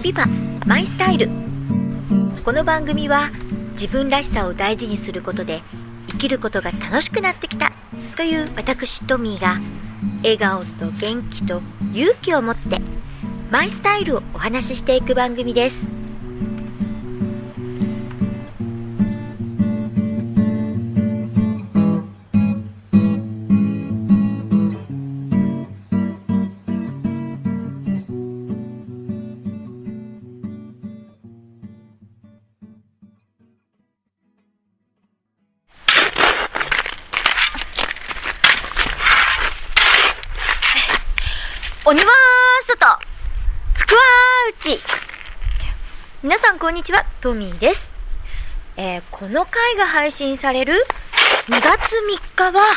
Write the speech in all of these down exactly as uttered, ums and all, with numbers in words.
ビバマイスタイル。この番組は自分らしさを大事にすることで生きることが楽しくなってきたという私トミーが笑顔と元気と勇気を持ってマイスタイルをお話ししていく番組です。鬼は外、福は内。皆さんこんにちは、トミーです。えー、この回が配信されるにがつみっかは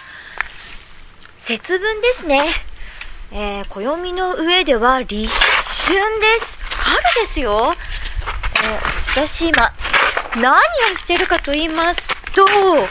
節分ですね。えー、暦の上では立春です。春ですよ。えー、私今何をしてるかと言いますと、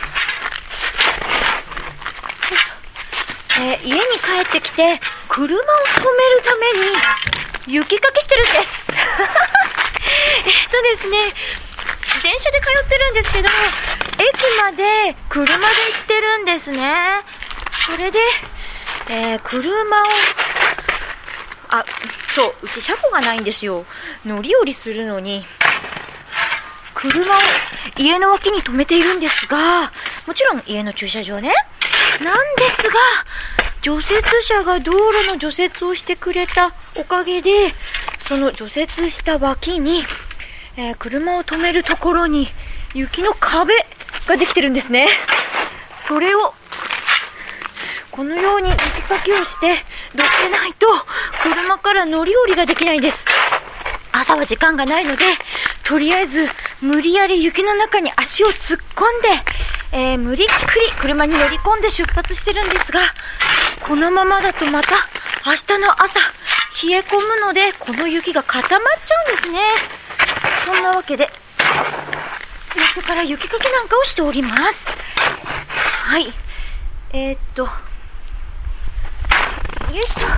えー、家に帰ってきて車を止めるために雪かきしてるんですえっとですね電車で通ってるんですけど、駅まで車で行ってるんですね。それで、えー、車をあそううち車庫がないんですよ。乗り降りするのに車を家の脇に止めているんですが、もちろん家の駐車場ねなんですが、除雪車が道路の除雪をしてくれたおかげで、その除雪した脇に、えー、車を止めるところに雪の壁ができてるんですね。それをこのように雪かきをしてどけないと車から乗り降りができないんです。朝は時間がないので、とりあえず無理やり雪の中に足を突っ込んで、えー、無理っくり車に乗り込んで出発してるんですが、このままだとまた明日の朝冷え込むので、この雪が固まっちゃうんですね。そんなわけでこれから雪かきなんかをしております。はい、えー、っとよいしょよいしょ、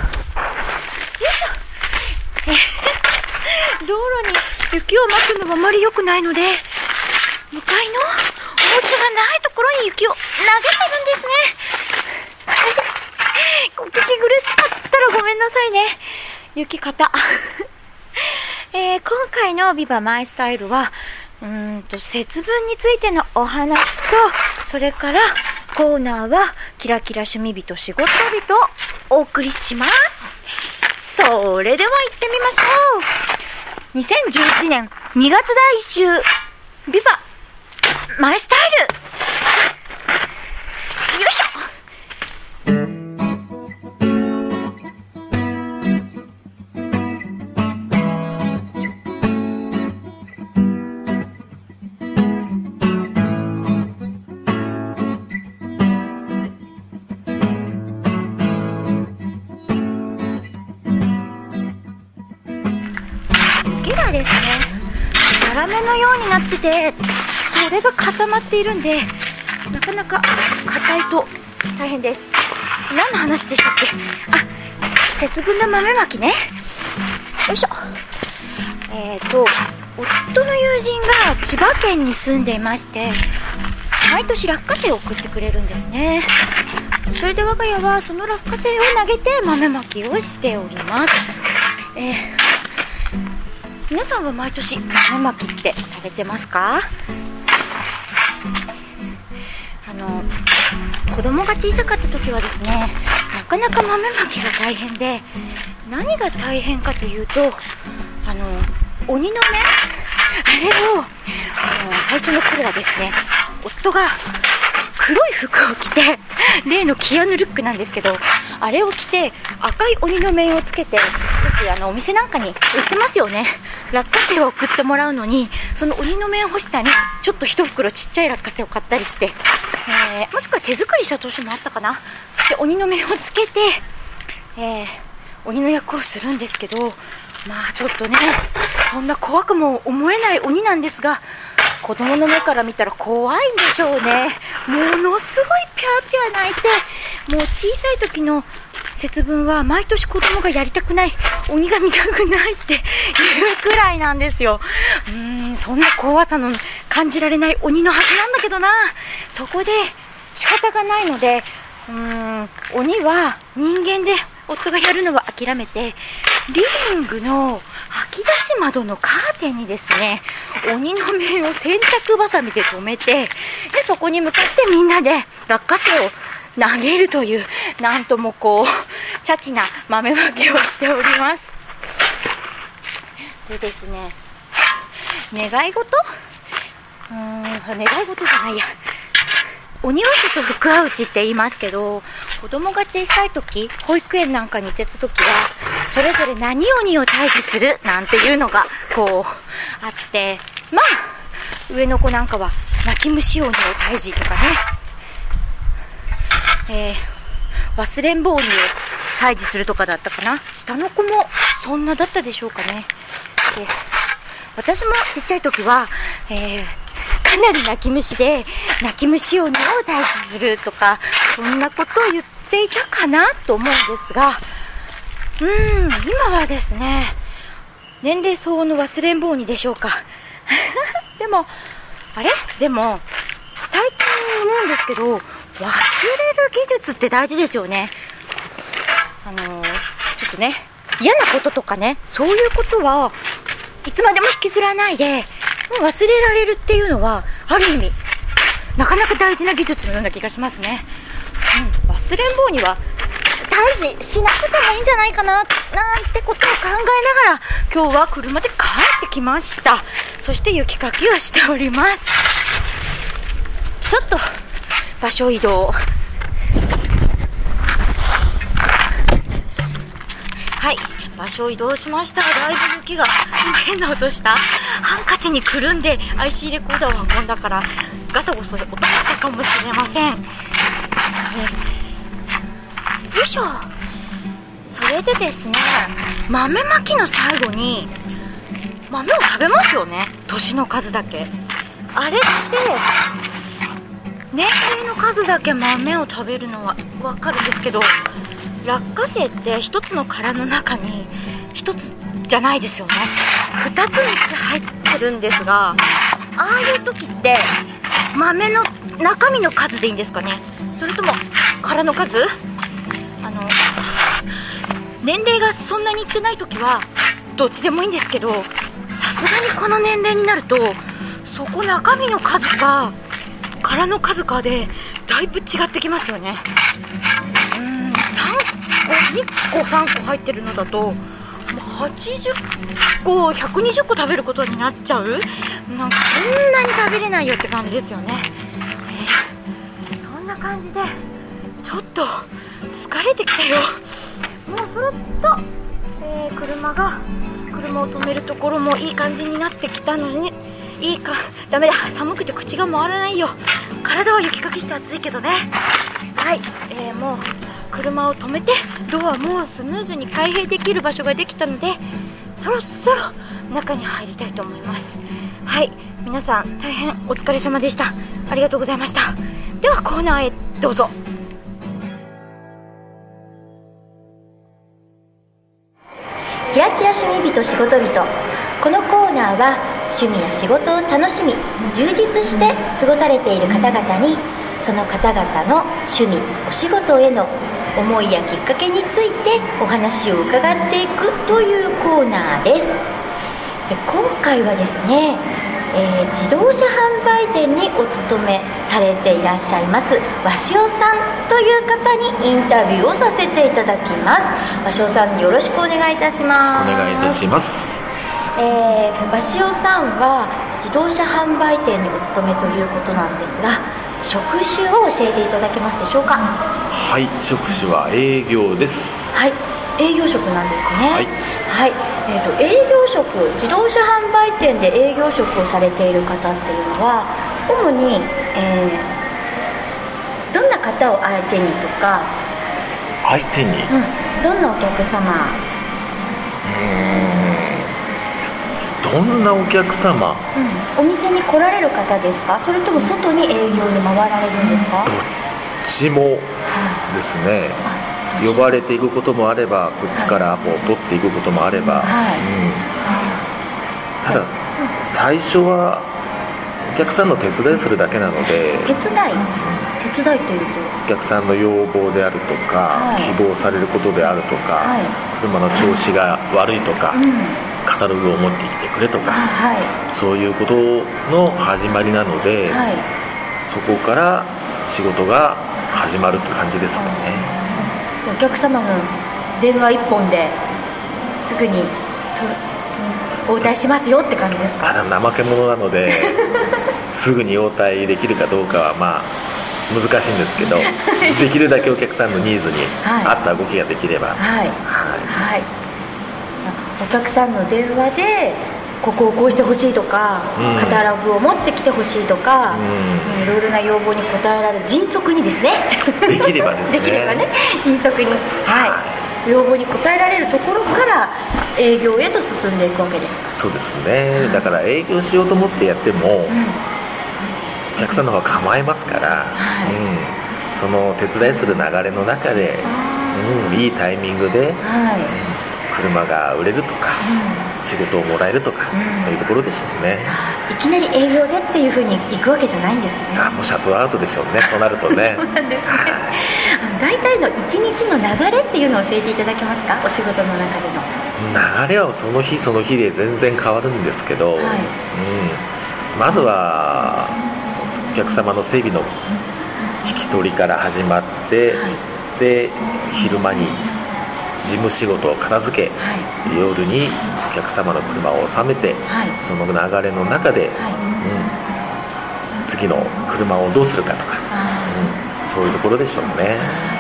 えー、道路に雪をまくのもあまり良くないので、向かいのお家がないところに雪を投げてるんですねお聞き苦しかったらごめんなさいね。雪方えー、今回のビバマイスタイルはうーんと節分についてのお話と、それからコーナーはキラキラ趣味人仕事人をお送りします。それでは行ってみましょう。にせんじゅういちねんにがつだいいっ週ビバマイスタイル、よいしょ。雪がですね、ザラメのようになってて、それが固まっているんで、なかなか硬いと大変です。何の話でしたっけ。あ、節分の豆まきね。よいしょ。えーと夫の友人が千葉県に住んでいまして、毎年落花生を送ってくれるんですね。それで我が家はその落花生を投げて豆まきをしております。えー、皆さんは毎年豆まきってされてますか？あの子供が小さかった時はですね、なかなか豆まきが大変で、何が大変かというと、あの鬼の目、あれをあの最初の頃はですね、夫が黒い服を着て、例のキアヌルックなんですけど、あれを着て赤い鬼の面をつけて、よくあのお店なんかに売ってますよね。落花生を送ってもらうのに、その鬼の面欲しさにちょっと一袋ちっちゃい落花生を買ったりして、えー、もしくは手作りした年もあったかな。で鬼の面をつけて、えー、鬼の役をするんですけど、まあちょっとね、そんな怖くも思えない鬼なんですが、子供の目から見たら怖いんでしょうね。ものすごいピャーピャー泣いて、もう小さい時の節分は毎年子供がやりたくない、鬼が見たくないっていうくらいなんですよ。うーん、そんな怖さの感じられない鬼のはずなんだけどな。そこで仕方がないので、うーん、鬼は人間で夫がやるのは諦めて、リビングの吐き出し窓のカーテンにですね、鬼の面を洗濯バサミで留めて、でそこに向かってみんなで落花生を投げるという、なんともこうチャチな豆まきをしております。でですね、願い事、うーん願い事じゃないや、鬼はちと福は内って言いますけど、子供が小さい時、保育園なんかに行ってた時は、それぞれ何鬼を退治するなんていうのがこうあって、まあ上の子なんかは泣き虫鬼を退治とかね、えー、忘れんぼ鬼を退治するとかだったかな。下の子もそんなだったでしょうかね。で、私もちっちゃい時は、えーかなり泣き虫で、泣き虫鬼を退治するとか、そんなことを言っていたかなと思うんですが、うーん、今はですね、年齢相応の忘れんぼ鬼でしょうか。でもあれでも最近思うんですけど、忘れる技術って大事ですよね。あのー、ちょっとね、嫌なこととかね、そういうことはいつまでも引きずらないで忘れられるっていうのは、ある意味なかなか大事な技術のような気がしますね。うん、忘れん坊には退治しなくてもいいんじゃないかななんてことを考えながら、今日は車で帰ってきました。そして雪かきをしております。ちょっと場所移動、はい、場所移動しました。だいぶ雪が変な音した。ハンカチにくるんで アイシー レコーダーを運んだからガサゴソで音がしたかもしれません。よいしょ。それでですね、豆まきの最後に豆を食べますよね、年の数だけ。あれって年齢の数だけ豆を食べるのは分かるんですけど、落花生って一つの殻の中に一つじゃないですよね。二つみっつ入ってるんですが、ああいう時って豆の中身の数でいいんですかね、それとも殻の数。あの年齢がそんなにいってない時はどっちでもいいんですけど、さすがにこの年齢になるとそこ中身の数か殻の数かでだいぶ違ってきますよね。うーん、さんこ、にこさんこ入ってるのだとはちじゅっこ、ひゃくにじゅっこ食べることになっちゃう。なんかそんなに食べれないよって感じですよね。えー、そんな感じでちょっと疲れてきたよ。もうそろっと、えー、車が車を止めるところもいい感じになってきたのに、いいか、ダメだ、寒くて口が回らないよ。体は雪かきして暑いけどね。はい、えー、もう車を止めてドアもスムーズに開閉できる場所ができたので、そろそろ中に入りたいと思います。はい、皆さん大変お疲れ様でした。ありがとうございました。ではコーナーへどうぞ。キラキラ趣味人仕事人。このコーナーは趣味や仕事を楽しみ充実して過ごされている方々に、その方々の趣味お仕事への思いやきっかけについてお話を伺っていくというコーナーです。で、今回はですね、えー、自動車販売店にお勤めされていらっしゃいます鷲尾さんという方にインタビューをさせていただきます。鷲尾さん、よろしくお願いいたします。 よろしくお願いいたします。 えー、鷲尾さんは自動車販売店にお勤めということなんですが、職種を教えていただけますでしょうか。 はい、職種は営業です。 はい、営業職なんですね。はい、はい、えーと、営業職、自動車販売店で営業職をされている方っていうのは主に、えー、どんな方を相手にとか。 相手に、うん、 どんなお客様。 うーんどんなお客様、 うん、お店に来られる方ですか、それとも外に営業に回られるんですか。 どっちもですね。 は呼ばれていくこともあれば、こっちからアポを取っていくこともあれば、 はいうん、ただ最初はお客さんの手伝いするだけなので、 手伝い手伝いというと、 お客さんの要望であるとか、はい、希望されることであるとか、はい、車の調子が悪いとか、うん、カタログを持ってきてくれとか、はい、そういうことの始まりなので、はい、そこから仕事が始まるって感じですよね。 お客様の電話一本ですぐに応対しますよって感じですか？ ただ怠け者なのですぐに応対できるかどうかはまあ難しいんですけどできるだけお客さんのニーズに合った動きができれば、はいはいはい、 お客さんの電話でここをこうしてほしいとか、うん、カタログを持ってきてほしいとか、うん、いろいろな要望に応えられる、迅速にですねできればですねできればね迅速に、はい、要望に応えられるところから営業へと進んでいくわけですか？ そうですね、だから営業しようと思ってやっても、うん、お客さんの方が構えますから、はい、うん、その手伝いする流れの中で、うん、いいタイミングで、はい、うん、車が売れるとか、うん、仕事をもらえるとか、うん、そういうところでしょうね。 いきなり営業でっていうふうに行くわけじゃないんですね。 あ、もうシャットアウトでしょうね、そうなるとねそうなんですね、あの大体の一日の流れっていうのを教えていただけますか？お仕事の中での流れはその日その日で全然変わるんですけど、はい、うん、まずはお客様の整備の引き取りから始まって、はい、で昼間に事務仕事を片付け、はい、夜にお客様の車を収めて、はい、その流れの中で、はい、うん、次の車をどうするかとか、うん、そういうところでしょうね、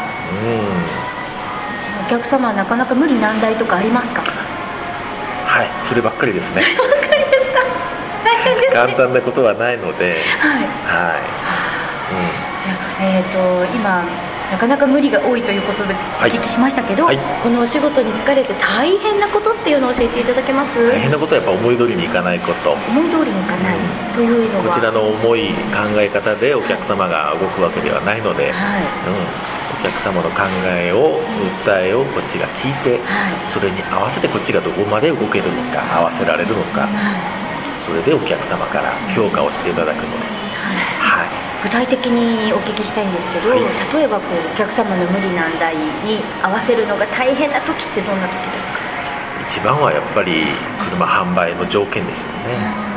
うん、お客様はなかなか無理難題とかありますか？ はい、そればっかりですねそればっかりですか？大変ですね。 簡単なことはないので、はい、はい、 うん、じゃあ、えーと、今なかなか無理が多いということでお聞きしましたけど、はいはい、このお仕事に疲れて大変なことっていうのを教えていただけます？ 大変なことはやっぱ思い通りにいかないこと。 思い通りにいかない、うん、というのはこちらの思い考え方でお客様が動くわけではないので、はい、うん、お客様の考えを、訴えをこっちが聞いて、はい、それに合わせてこっちがどこまで動けるのか、合わせられるのか、はい、それでお客様から評価をしていただくので、はい、はい、 具体的にお聞きしたいんですけど、はい、例えばこうお客様の無理難題に合わせるのが大変な時ってどんな時ですか？ 一番はやっぱり車販売の条件でしょうね。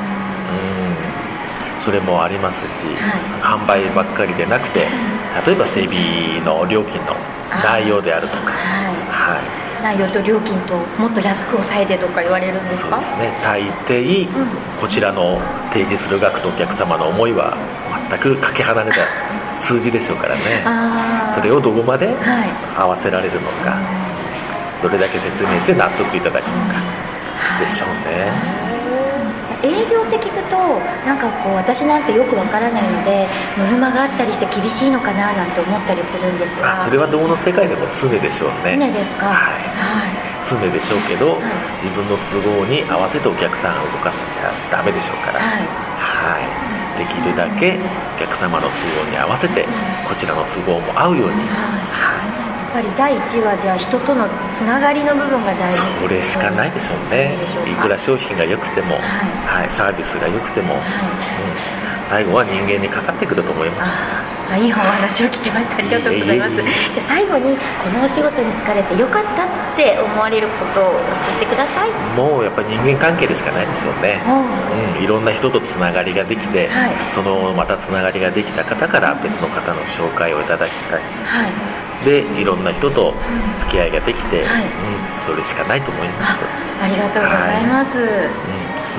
うん、それもありますし、はい、販売ばっかりでなくて、例えば整備の料金の内容であるとか、はい、 内容と料金ともっと安く抑えてとか言われるんですか？ そうですね、大抵、うん、こちらの提示する額とお客様の思いは全くかけ離れた数字でしょうからねそれをどこまで合わせられるのか、はい、どれだけ説明して納得いただくのかでしょうね。 営業って聞くとなんかこう私なんてよくわからないのでノルマがあったりして厳しいのかななんて思ったりするんですが、 それはどの世界でも常でしょうね。 常ですか？はい、 はい、常でしょうけど、はい、自分の都合に合わせてお客さんを動かせちゃダメでしょうから、はいはい、できるだけお客様の都合に合わせてこちらの都合も合うように、はいはい、 やっぱり第一はじゃあ人とのつながりの部分が大事。 それしかないでしょうね。いくら商品が良くても、はいはい、サービスが良くても、はい、うん、最後は人間にかかってくると思います。 あ、いいお話を聞きました。ありがとうございます。じゃあ最後にこのお仕事に疲れて良かったって思われることを教えてください。 もうやっぱり人間関係でしかないでしょうね。うん、いろんな人とつながりができて、はい、そのまたつながりができた方から別の方の紹介をいただきたい、はい、でいろんな人と付き合いができて、はい、うん、それしかないと思います。 あ, ありがとうございます、はい、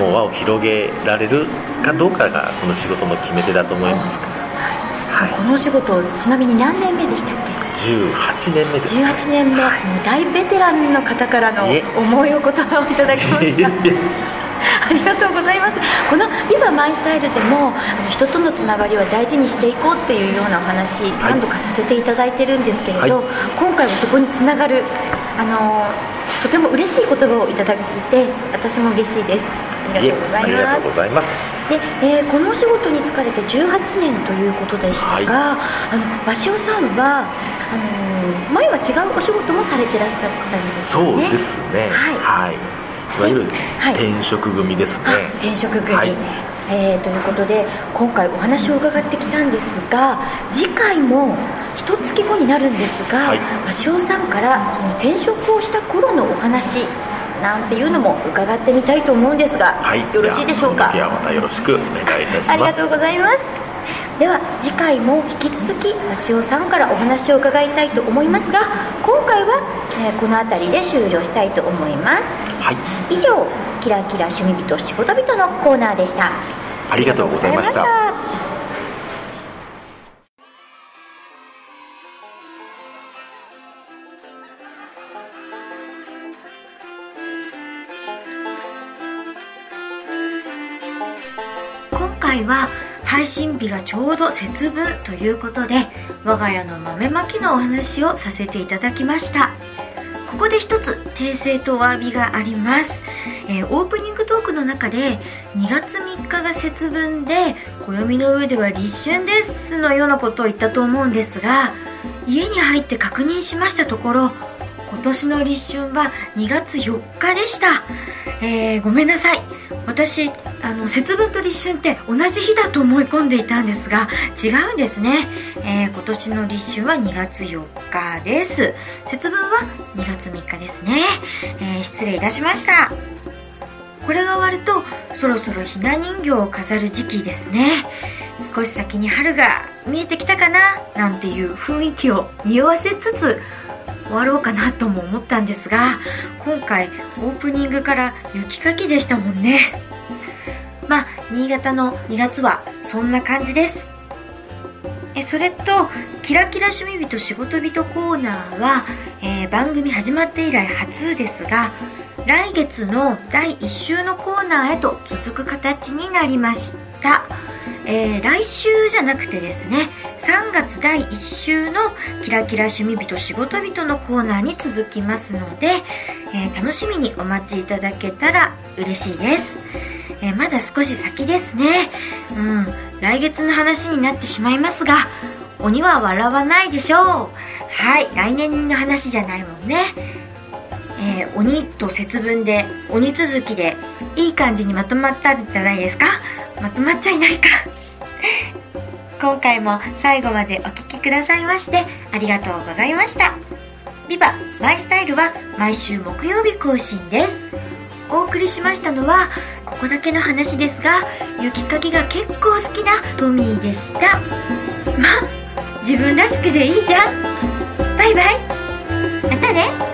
うん、もう輪を広げられるかどうかがこの仕事の決め手だと思いますから、 はい、このお仕事ちなみに何年目でしたっけ？ じゅうはちねんめです。 じゅうはちねんめ、はい、もう大ベテランの方からの思いお言葉をいただきましたありがとうございます。このビバマイスタイルでも人とのつながりは大事にしていこうっていうようなお話、はい、何度かさせていただいてるんですけれど、はい、今回はそこにつながるあのとても嬉しい言葉をいただいて私も嬉しいです。 ありがとうございます。 ありがとうございます。 で、えー、このお仕事に就かれてじゅうはちねんということでしたが、はい、あの鷲尾さんはあの前は違うお仕事もされてらっしゃったんですよね。 そうですね、はい、はい、いわゆる転職組ですね、はい、 転職組、はい、えー、ということで今回お話を伺ってきたんですが、次回も一月後になるんですが、鷲尾さんからその転職をした頃のお話なんていうのも伺ってみたいと思うんですが、はい、よろしいでしょうか。 ではまたよろしくお願いいたします。 ありがとうございます。では次回も引き続き鷲尾さんからお話を伺いたいと思いますが、今回は、えー、この辺りで終了したいと思います。 はい、 以上キラキラ趣味人仕事人のコーナーでした。 ありがとうございました。 今回は配信日がちょうど節分ということで、我が家の豆まきのお話をさせていただきました。ここで一つ訂正とお詫びがあります。えー、オープニングトークの中でにがつみっかが節分で暦の上では立春ですのようなことを言ったと思うんですが、家に入って確認しましたところ、今年の立春はにがつよっかでした。えー、ごめんなさい。私あの節分と立春って同じ日だと思い込んでいたんですが、違うんですね。えー、今年の立春はにがつよっかです。節分はにがつみっかですね。えー、失礼いたしました。これが終わるとそろそろひな人形を飾る時期ですね。少し先に春が見えてきたかななんていう雰囲気を匂わせつつ終わろうかなとも思ったんですが、今回オープニングから雪かきでしたもんね。まあ新潟のにがつはそんな感じです。えそれとキラキラ趣味人仕事人コーナーは、えー、番組始まって以来初ですが、来月のだいいっ週のコーナーへと続く形になりました。えー、来週じゃなくてですね、さんがつだいいっ週のキラキラ趣味人仕事人のコーナーに続きますので、えー、楽しみにお待ちいただけたら嬉しいです。えー、まだ少し先ですね。うん、来月の話になってしまいますが、鬼は笑わないでしょう。はい、来年の話じゃないもんね。えー、鬼と節分で鬼続きでいい感じにまとまったんじゃないですか。まとまっちゃいないか今回も最後までお聞きくださいましてありがとうございました。ビバマイスタイルは毎週木曜日更新です。お送りしましたのはここだけの話ですが、雪かきが結構好きなトミーでした。ま、自分らしくでいいじゃん。バイバイ、またね。